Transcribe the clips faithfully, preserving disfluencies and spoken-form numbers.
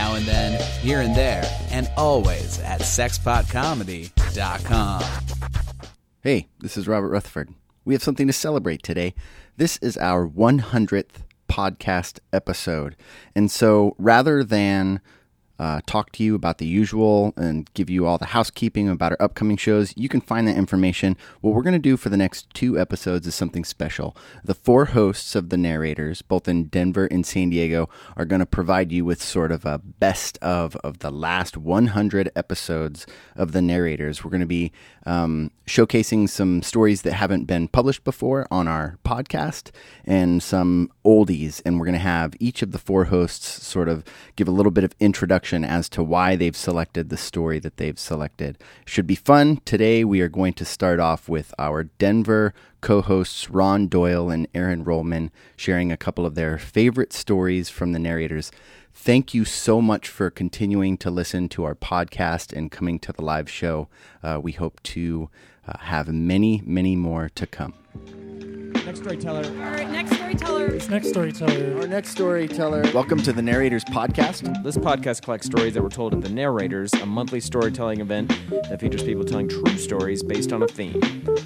now and then, here and there, and always at sexpot comedy dot com. Hey, this is Robert Rutherford. We have something to celebrate today. This is our one hundredth podcast episode. And so rather than uh, talk to you about the usual and give you all the housekeeping about our upcoming shows, you can find that information. What we're going to do for the next two episodes is something special. The four hosts of the narrators, both in Denver and San Diego, are going to provide you with sort of a best of of the last one hundred episodes of the narrators. We're going to be um, showcasing some stories that haven't been published before on our podcast and some oldies. And we're going to have each of the four hosts sort of give a little bit of introduction as to why they've selected the story that they've selected. Should be fun. Today we are going to start off with our Denver co-hosts Ron Doyle and Aaron Rollman sharing a couple of their favorite stories from the narrators. Thank you so much for continuing to listen to our podcast and coming to the live show. Uh, we hope to uh, have many, many more to come. Next storyteller. Our next storyteller. This next storyteller. Our next storyteller. Welcome to the Narrators Podcast. This podcast collects stories that were told at The Narrators, a monthly storytelling event that features people telling true stories based on a theme.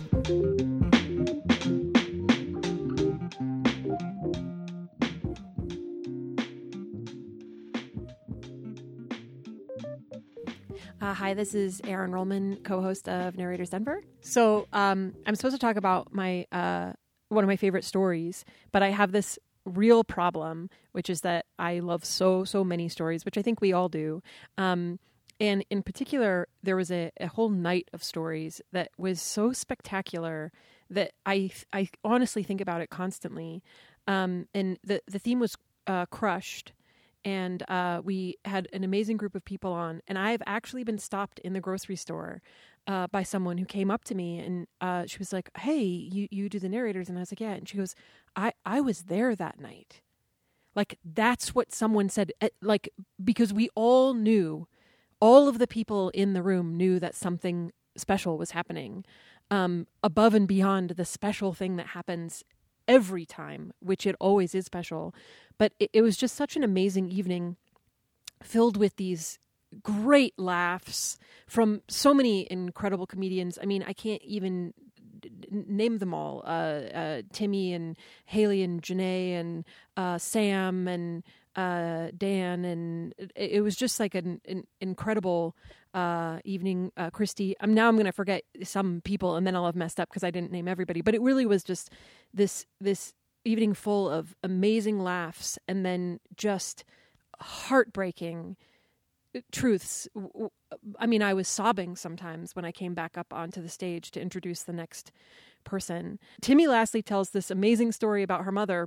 Uh, hi, this is Aaron Rollman, co-host of Narrators Denver. So um, I'm supposed to talk about my uh, one of my favorite stories, but I have this real problem, which is that I love so, so many stories, which I think we all do. Um, and in particular, there was a, a whole night of stories that was so spectacular that I I honestly think about it constantly. Um, and the, the theme was uh, crushed. And uh, we had an amazing group of people on. And I've actually been stopped in the grocery store uh, by someone who came up to me. And uh, she was like, hey, you, you do the narrators? And I was like, yeah. And she goes, I, I was there that night. Like, that's what someone said. Like, because we all knew, all of the people in the room knew that something special was happening um, above and beyond the special thing that happens every time, which it always is special. But it, it was just such an amazing evening filled with these great laughs from so many incredible comedians. I mean, I can't even d- name them all. Uh, uh, Timmy and Haley and Janae and uh, Sam and uh, Dan. And it, it was just like an, an incredible uh, evening. Uh, Christy, I'm now I'm going to forget some people and then I'll have messed up because I didn't name everybody. But it really was just this this evening full of amazing laughs and then just heartbreaking truths. I mean, I was sobbing sometimes when I came back up onto the stage to introduce the next person. Timmy lastly tells this amazing story about her mother,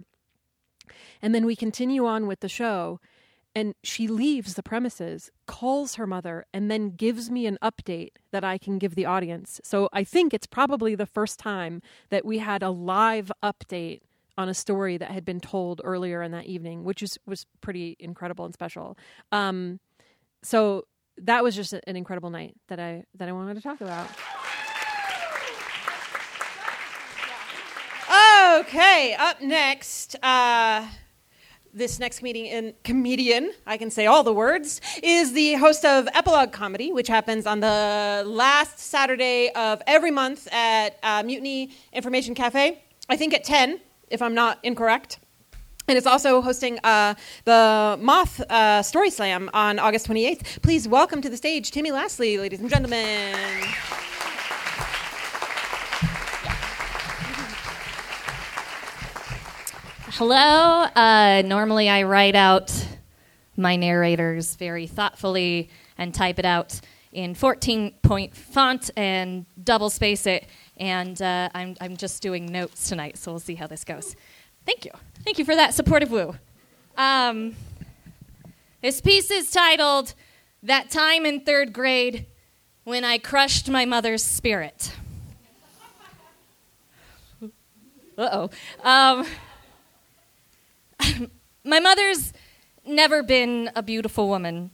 and then we continue on with the show, and she leaves the premises, calls her mother, and then gives me an update that I can give the audience. So I think it's probably the first time that we had a live update on a story that had been told earlier in that evening, which is, was pretty incredible and special. Um, so that was just an incredible night that I that I wanted to talk about. Okay, up next, uh, this next comedian, comedian, I can say all the words, is the host of Epilogue Comedy, which happens on the last Saturday of every month at uh, Mutiny Information Cafe, I think at ten. If I'm not incorrect. And it's also hosting uh, the Moth uh, Story Slam on August twenty-eighth. Please welcome to the stage Timmy Lastly, ladies and gentlemen. Hello. Uh, normally I write out my narrators very thoughtfully and type it out in fourteen-point font and double space it. And uh, I'm I'm just doing notes tonight, so we'll see how this goes. Thank you. Thank you for that supportive woo. Um, this piece is titled, That Time in Third Grade When I Crushed My Mother's Spirit. Uh-oh. Um, my mother's never been a beautiful woman.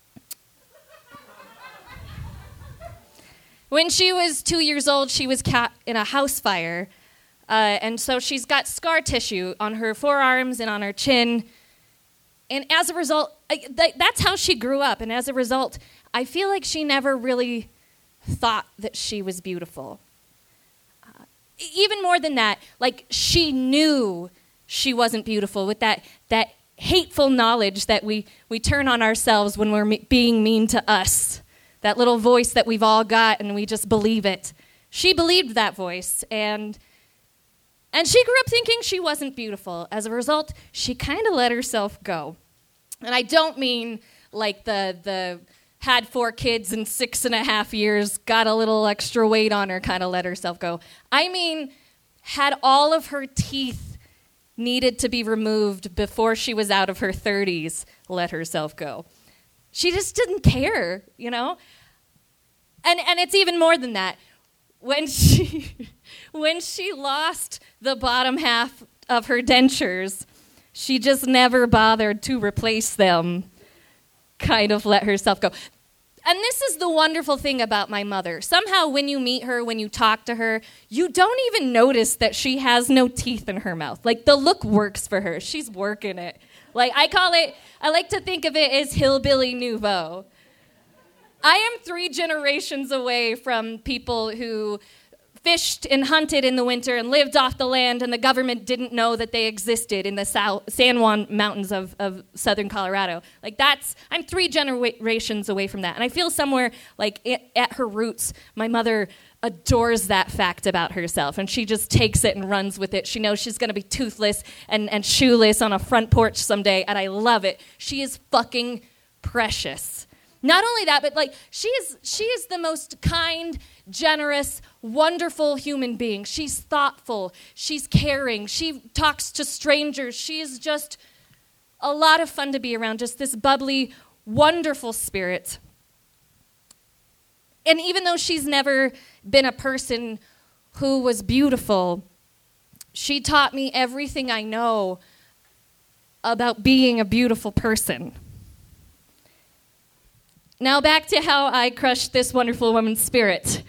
When she was two years old, she was caught in a house fire, uh, and so she's got scar tissue on her forearms and on her chin, and as a result, I, th- that's how she grew up. And as a result, I feel like she never really thought that she was beautiful. Uh, even more than that, like she knew she wasn't beautiful with that that hateful knowledge that we, we turn on ourselves when we're me- being mean to us. That little voice that we've all got and we just believe it. She believed that voice, and and she grew up thinking she wasn't beautiful. As a result, she kind of let herself go. And I don't mean like the the had four kids in six and a half years, got a little extra weight on her, kind of let herself go. I mean, had all of her teeth needed to be removed before she was out of her thirties, let herself go. She just didn't care, you know? And and it's even more than that. When she when she lost the bottom half of her dentures, she just never bothered to replace them, kind of let herself go. And this is the wonderful thing about my mother. Somehow when you meet her, when you talk to her, you don't even notice that she has no teeth in her mouth. Like, the look works for her. She's working it. Like, I call it, I like to think of it as hillbilly nouveau. I am three generations away from people who fished and hunted in the winter and lived off the land, and the government didn't know that they existed in the Sal- San Juan Mountains of, of southern Colorado. Like, that's, I'm three generations away from that. And I feel somewhere, like, it, at her roots, my mother adores that fact about herself, and she just takes it and runs with it. She knows she's going to be toothless and, and shoeless on a front porch someday, and I love it. She is fucking precious. Not only that, but like she is she is the most kind, generous, wonderful human being. She's thoughtful, she's caring, she talks to strangers. She is just a lot of fun to be around, just this bubbly, wonderful spirit. And even though she's never been a person who was beautiful, she taught me everything I know about being a beautiful person. Now back to how I crushed this wonderful woman's spirit.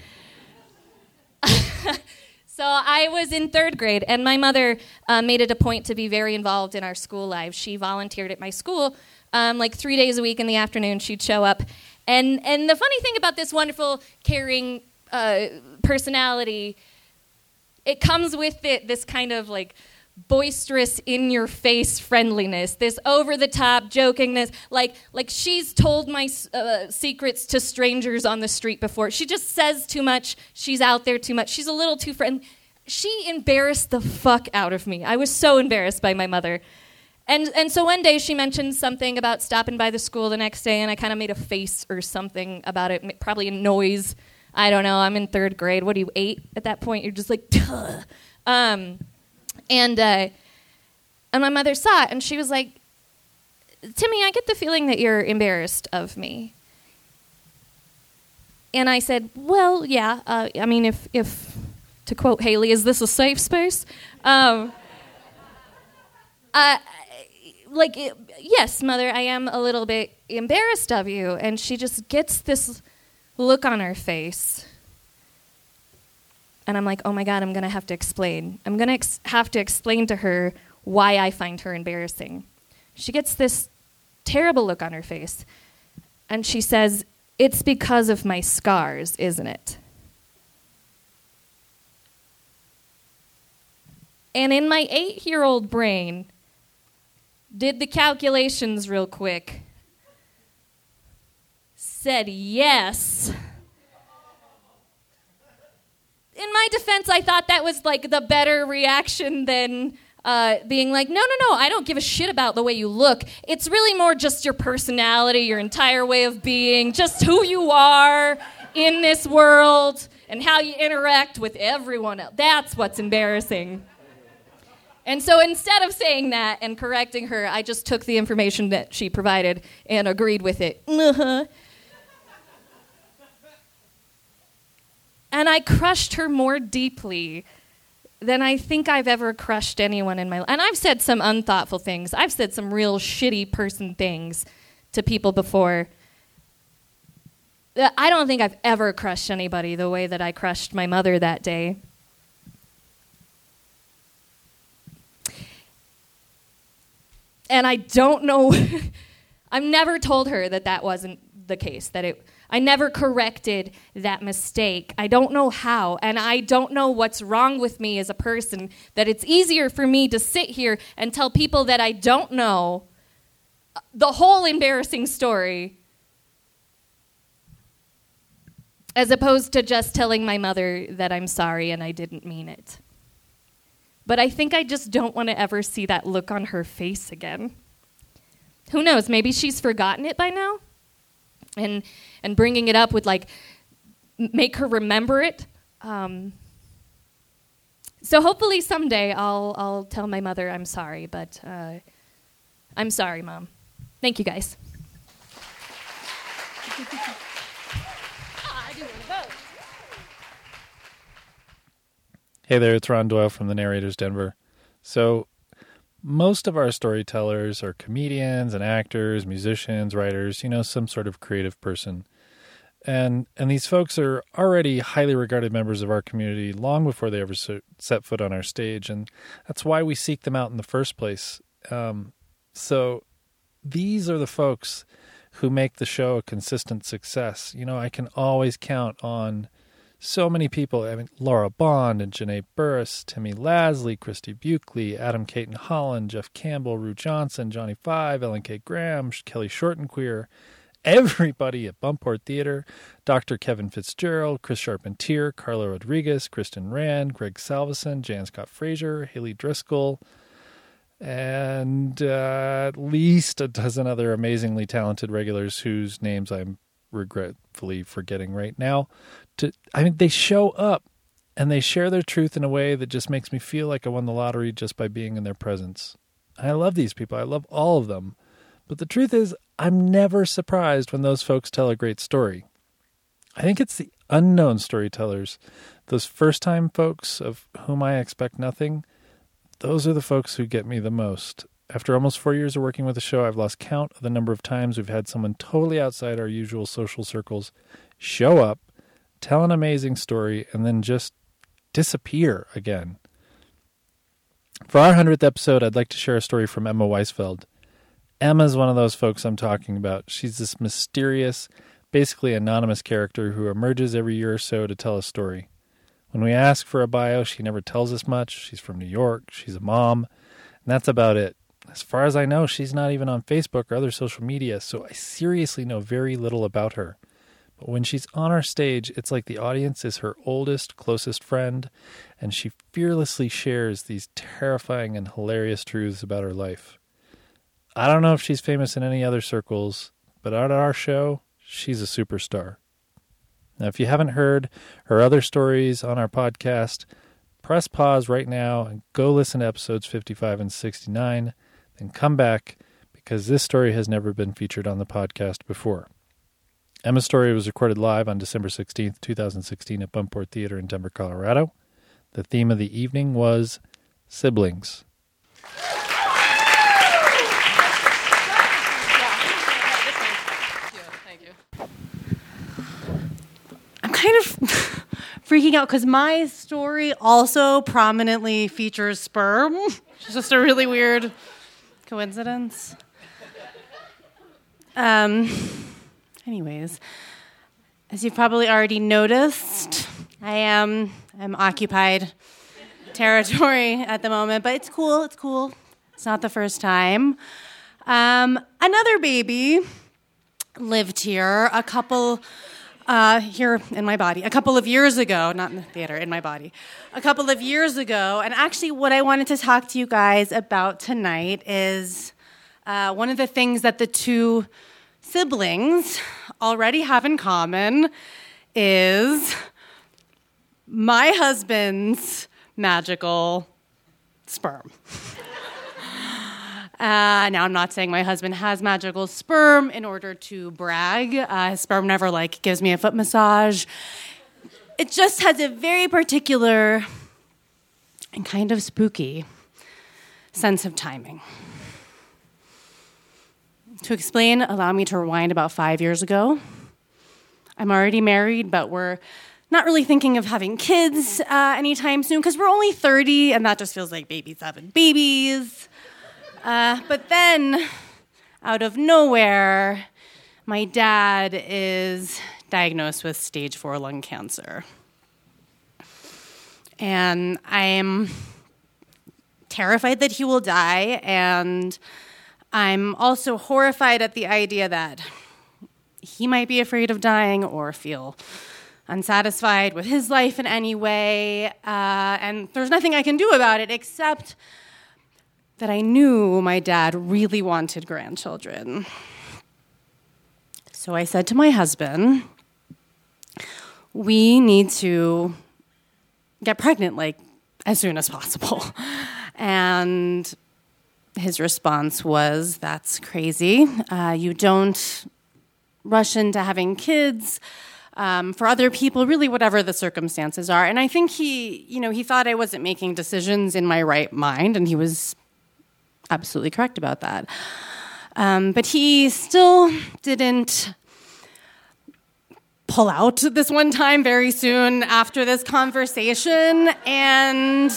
So I was in third grade, and my mother uh, made it a point to be very involved in our school lives. She volunteered at my school um, like three days a week in the afternoon. She'd show up. And, and the funny thing about this wonderful, caring uh, personality, it comes with it this kind of like boisterous, in-your-face friendliness, this over-the-top jokingness. Like, like she's told my uh, secrets to strangers on the street before. She just says too much. She's out there too much. She's a little too friendly. She embarrassed the fuck out of me. I was so embarrassed by my mother. And and so one day she mentioned something about stopping by the school the next day, and I kind of made a face or something about it, probably a noise. I don't know. I'm in third grade. What are you, eight at that point? You're just like, duh. Um... And uh, and my mother saw it, and she was like, Timmy, I get the feeling that you're embarrassed of me. And I said, well, yeah. Uh, I mean, if, if, to quote Haley, is this a safe space? Um, uh, like, yes, Mother, I am a little bit embarrassed of you. And she just gets this look on her face. And I'm like, oh my God, I'm going to have to explain. I'm going to ex- have to explain to her why I find her embarrassing. She gets this terrible look on her face. And she says, it's because of my scars, isn't it? And in my eight-year-old brain, did the calculations real quick. Said yes. In my defense, I thought that was like the better reaction than uh, being like, no, no, no, I don't give a shit about the way you look. It's really more just your personality, your entire way of being, just who you are in this world and how you interact with everyone else. That's what's embarrassing. And so instead of saying that and correcting her, I just took the information that she provided and agreed with it. Uh-huh. And I crushed her more deeply than I think I've ever crushed anyone in my life. And I've said some unthoughtful things. I've said some real shitty person things to people before. I don't think I've ever crushed anybody the way that I crushed my mother that day. And I don't know... I've never told her that that wasn't the case, that it, I never corrected that mistake. I don't know how, and I don't know what's wrong with me as a person, that it's easier for me to sit here and tell people that I don't know the whole embarrassing story as opposed to just telling my mother that I'm sorry and I didn't mean it. But I think I just don't want to ever see that look on her face again. Who knows? Maybe she's forgotten it by now, and and bringing it up would like m- make her remember it. Um, so hopefully someday I'll I'll tell my mother I'm sorry. But uh, I'm sorry, Mom. Thank you, guys. Hey there, it's Ron Doyle from the Narrators Denver. So most of our storytellers are comedians and actors, musicians, writers, you know, some sort of creative person. And and these folks are already highly regarded members of our community long before they ever set foot on our stage. And that's why we seek them out in the first place. Um, so these are the folks who make the show a consistent success. You know, I can always count on so many people. I mean, Laura Bond and Janae Burris, Timmy Lasley, Christy Buckley, Adam Caton Holland, Jeff Campbell, Rue Johnson, Johnny Five, Ellen K. Graham, Kelly Shortenqueer, everybody at Bumport Theater, Doctor Kevin Fitzgerald, Chris Charpentier, Carla Rodriguez, Kristen Rand, Greg Salveson, Jan Scott Frazier, Haley Driscoll, and uh, at least a dozen other amazingly talented regulars whose names I'm regretfully forgetting right now. To, I mean, they show up and they share their truth in a way that just makes me feel like I won the lottery just by being in their presence. I love these people. I love all of them. But the truth is, I'm never surprised when those folks tell a great story. I think it's the unknown storytellers, those first-time folks of whom I expect nothing. Those are the folks who get me the most. After almost four years of working with the show, I've lost count of the number of times we've had someone totally outside our usual social circles show up, tell an amazing story, and then just disappear again. For our hundredth episode, I'd like to share a story from Emma Weisfeld. Emma's one of those folks I'm talking about. She's this mysterious, basically anonymous character who emerges every year or so to tell a story. When we ask for a bio, she never tells us much. She's from New York. She's a mom. And that's about it. As far as I know, she's not even on Facebook or other social media, so I seriously know very little about her. But when she's on our stage, it's like the audience is her oldest, closest friend, and she fearlessly shares these terrifying and hilarious truths about her life. I don't know if she's famous in any other circles, but at our show, she's a superstar. Now, if you haven't heard her other stories on our podcast, press pause right now and go listen to episodes fifty-five and sixty-nine, then come back because this story has never been featured on the podcast before. Emma's story was recorded live on December sixteenth, twenty sixteen at Bumport Theater in Denver, Colorado. The theme of the evening was siblings. I'm kind of freaking out because my story also prominently features sperm. It's just a really weird coincidence. Um... Anyways, as you've probably already noticed, I am I'm occupied territory at the moment, but it's cool, it's cool. It's not the first time. Um, another baby lived here a couple, uh, here in my body, a couple of years ago, not in the theater, in my body, a couple of years ago. And actually what I wanted to talk to you guys about tonight is uh, one of the things that the two siblings already have in common is my husband's magical sperm. Uh, now, I'm not saying my husband has magical sperm in order to brag. Uh, his sperm never, like, gives me a foot massage. It just has a very particular and kind of spooky sense of timing. To explain, allow me to rewind about five years ago. I'm already married, but we're not really thinking of having kids uh, anytime soon because we're only thirty, and that just feels like babies having babies. Uh, but then, out of nowhere, my dad is diagnosed with stage four lung cancer. And I'm terrified that he will die, and I'm also horrified at the idea that he might be afraid of dying or feel unsatisfied with his life in any way. Uh, and there's nothing I can do about it except that I knew my dad really wanted grandchildren. So I said to my husband, we need to get pregnant, like, as soon as possible. And his response was, that's crazy. Uh, you don't rush into having kids um, for other people, really whatever the circumstances are. And I think he, you know, he thought I wasn't making decisions in my right mind, and he was absolutely correct about that. Um, but he still didn't pull out this one time very soon after this conversation. And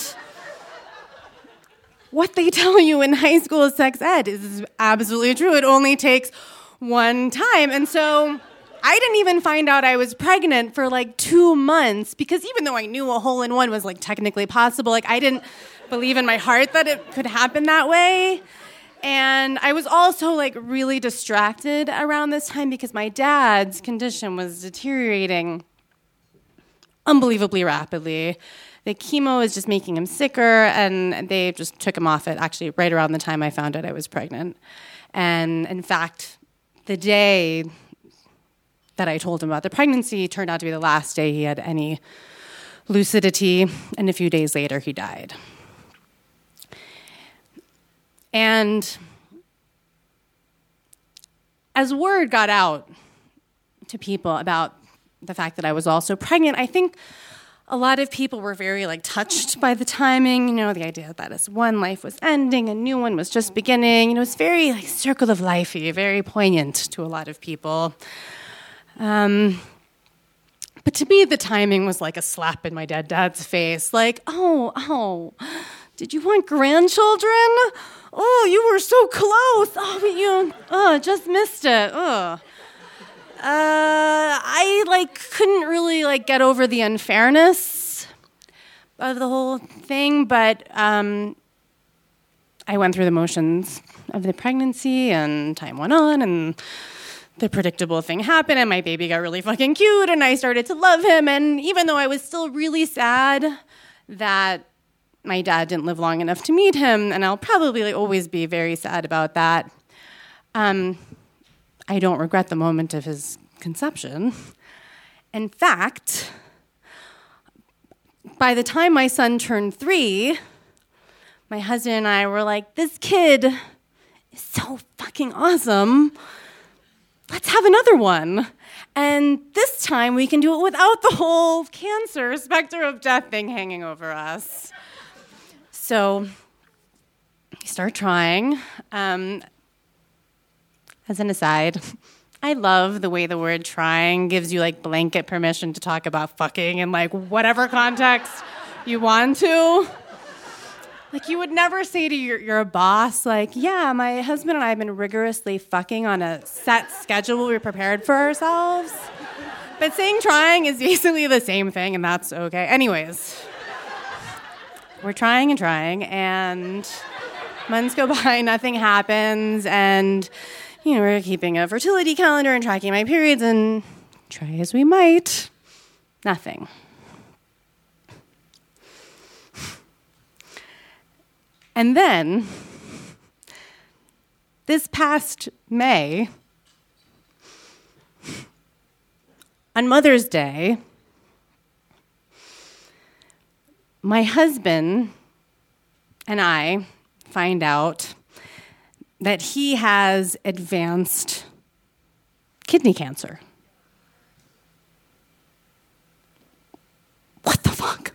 what they tell you in high school sex ed is absolutely true. It only takes one time. And so I didn't even find out I was pregnant for like two months because even though I knew a hole-in-one was like technically possible, like I didn't believe in my heart that it could happen that way. And I was also like really distracted around this time because my dad's condition was deteriorating unbelievably rapidly. The chemo was just making him sicker, and they just took him off it actually right around the time I found out I was pregnant. And in fact, the day that I told him about the pregnancy turned out to be the last day he had any lucidity, and a few days later he died. And as word got out to people about the fact that I was also pregnant, I think a lot of people were very like touched by the timing, you know, the idea that as one life was ending, a new one was just beginning. You know, it's very like circle of life-y, very poignant to a lot of people. Um, but to me, the timing was like a slap in my dead dad's face. Like, oh, oh, did you want grandchildren? Oh, you were so close. Oh, but you, oh, just missed it. Oh. Uh, I like couldn't really like get over the unfairness of the whole thing, but um, I went through the motions of the pregnancy, and time went on, and the predictable thing happened, and my baby got really fucking cute, and I started to love him. And even though I was still really sad that my dad didn't live long enough to meet him, and I'll probably like, always be very sad about that, um, I don't regret the moment of his conception. In fact, by the time my son turned three, my husband and I were like, this kid is so fucking awesome. Let's have another one. And this time we can do it without the whole cancer, specter of death thing hanging over us. So we start trying. Um, as an aside, I love the way the word trying gives you like blanket permission to talk about fucking in like whatever context you want to. Like you would never say to your, your boss, like, yeah, my husband and I have been rigorously fucking on a set schedule we prepared for ourselves. But saying trying is basically the same thing, and that's okay. Anyways, we're trying and trying, and months go by, nothing happens, and, you know, we're keeping a fertility calendar and tracking my periods, and try as we might, nothing. And then, this past May, on Mother's Day, my husband and I find out that he has advanced kidney cancer. What the fuck?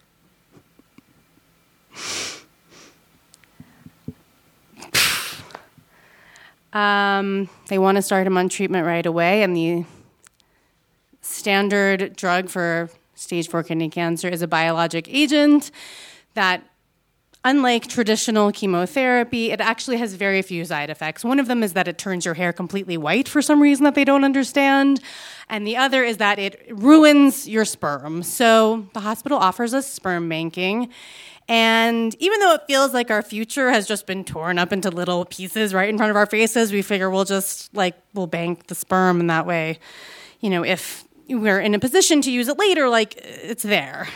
Um, they want to start him on treatment right away, and the standard drug for stage four kidney cancer is a biologic agent that unlike traditional chemotherapy, it actually has very few side effects. One of them is that it turns your hair completely white for some reason that they don't understand. And the other is that it ruins your sperm. So the hospital offers us sperm banking. And even though it feels like our future has just been torn up into little pieces right in front of our faces, we figure we'll just, like, we'll bank the sperm, and that way, you know, if we're in a position to use it later, like, it's there.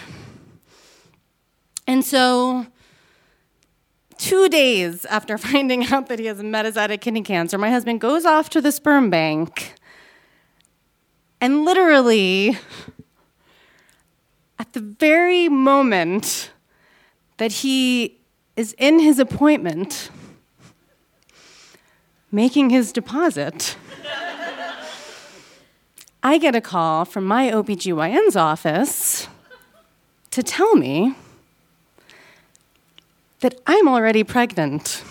And so two days after finding out that he has metastatic kidney cancer, my husband goes off to the sperm bank, and literally, at the very moment that he is in his appointment, making his deposit, I get a call from my O B G Y N's office to tell me that I'm already pregnant.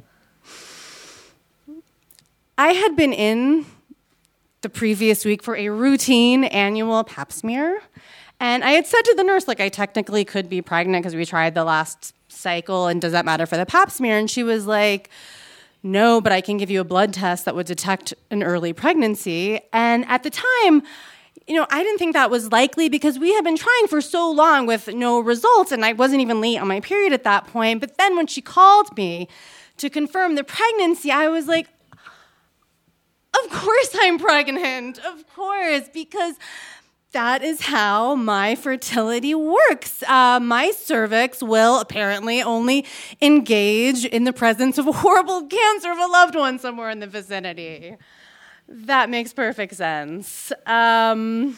I had been in the previous week for a routine annual pap smear, and I had said to the nurse, like, I technically could be pregnant because we tried the last cycle, and does that matter for the pap smear? And she was like, no, but I can give you a blood test that would detect an early pregnancy. And at the time, you know, I didn't think that was likely because we had been trying for so long with no results, and I wasn't even late on my period at that point. But then when she called me to confirm the pregnancy, I was like, of course I'm pregnant, of course, because that is how my fertility works. Uh, my cervix will apparently only engage in the presence of a horrible cancer of a loved one somewhere in the vicinity. That makes perfect sense. Um,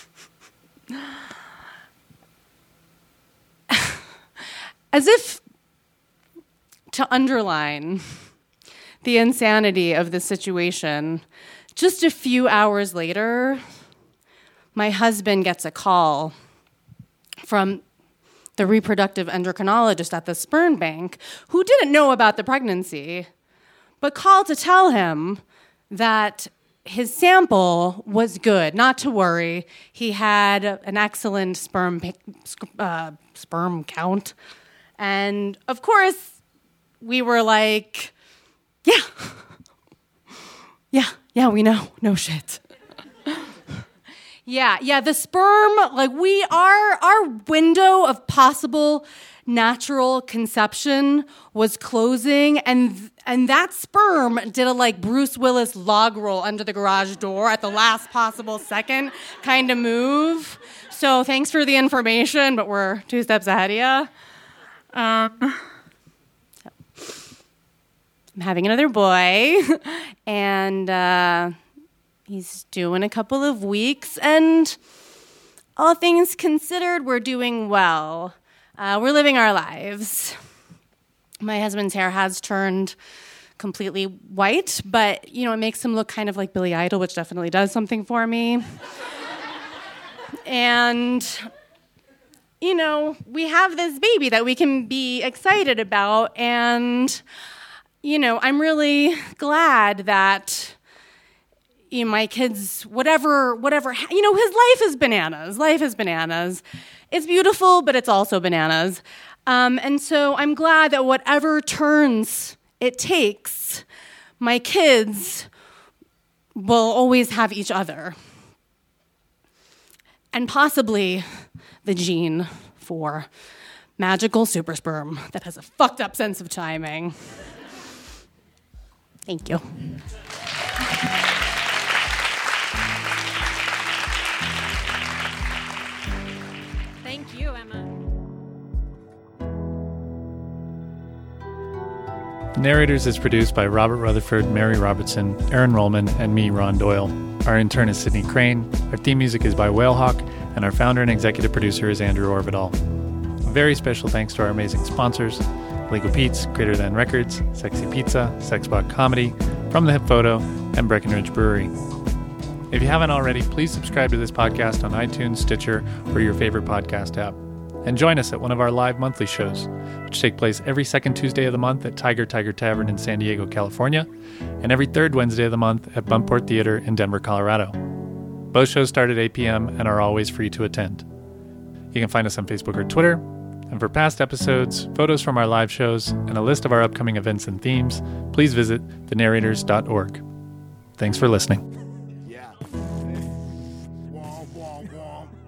as if to underline the insanity of the situation, just a few hours later, my husband gets a call from the reproductive endocrinologist at the sperm bank who didn't know about the pregnancy, but called to tell him that his sample was good, not to worry. He had an excellent sperm uh, sperm count. And of course, we were like, yeah, yeah, yeah, we know, no shit. Yeah, yeah, the sperm, like we are, our window of possible natural conception was closing, and and that sperm did a like Bruce Willis log roll under the garage door at the last possible second kind of move. So thanks for the information, but we're two steps ahead of you. Um, so. I'm having another boy, and uh, he's due in a couple of weeks, and all things considered, we're doing well. Uh, we're living our lives. My husband's hair has turned completely white, but, you know, it makes him look kind of like Billy Idol, which definitely does something for me. And, you know, we have this baby that we can be excited about, and, you know, I'm really glad that, you know, my kids, whatever, whatever, you know, his life is bananas. Life is bananas. It's beautiful, but it's also bananas. Um, and so I'm glad that whatever turns it takes, my kids will always have each other. And possibly the gene for magical super sperm that has a fucked up sense of timing. Thank you. Thank you, Emma. Narrators is produced by Robert Rutherford, Mary Robertson, Aaron Rollman, and me, Ron Doyle. Our intern is Sydney Crane. Our theme music is by Whalehawk, and our founder and executive producer is Andrew Orvidal. A very special thanks to our amazing sponsors, Legal Pete's, Greater Than Records, Sexy Pizza, Sexbot Comedy, From the Hip Photo, and Breckenridge Brewery. If you haven't already, please subscribe to this podcast on iTunes, Stitcher, or your favorite podcast app. And join us at one of our live monthly shows, which take place every second Tuesday of the month at Tiger Tiger Tavern in San Diego, California, and every third Wednesday of the month at Buntport Theater in Denver, Colorado. Both shows start at eight p.m. and are always free to attend. You can find us on Facebook or Twitter. And for past episodes, photos from our live shows, and a list of our upcoming events and themes, please visit the narrators dot org. Thanks for listening. Yeah. Womp, womp, womp.